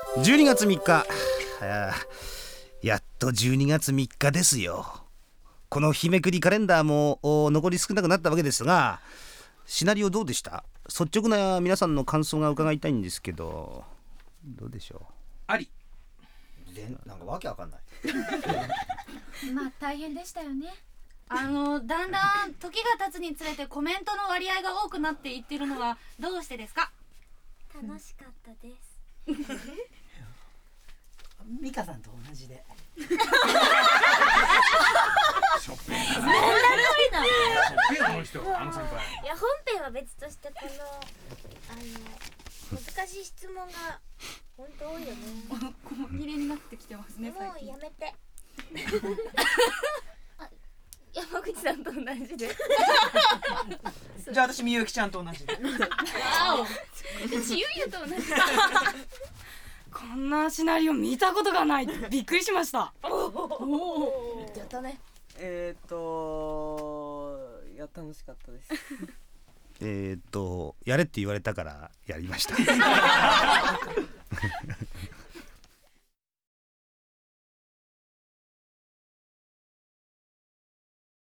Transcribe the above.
12月3日、やっと12月3日ですよ。この日めくりカレンダーも残り少なくなったわけですが、シナリオどうでした？率直な皆さんの感想が伺いたいんですけど、どうでしょう？ あり。 なんかわけわかんないまあ大変でしたよね。だんだん時が経つにつれてコメントの割合が多くなっていってるのはどうしてですか？ 楽しかったですミカさんと同じでしょっぺーな。しょっぺーな、あの人、あの先輩。 いや本編は別として難しい質問が本当多いよね細切れになってきてますねもう最近。 やめて山口さんと同じでじゃあ私みゆきちゃんと同じで私ゆうゆと同じ。 こんなシナリオ見たことがない。びっくりしました。 やったね楽しかったですやれって言われたからやりました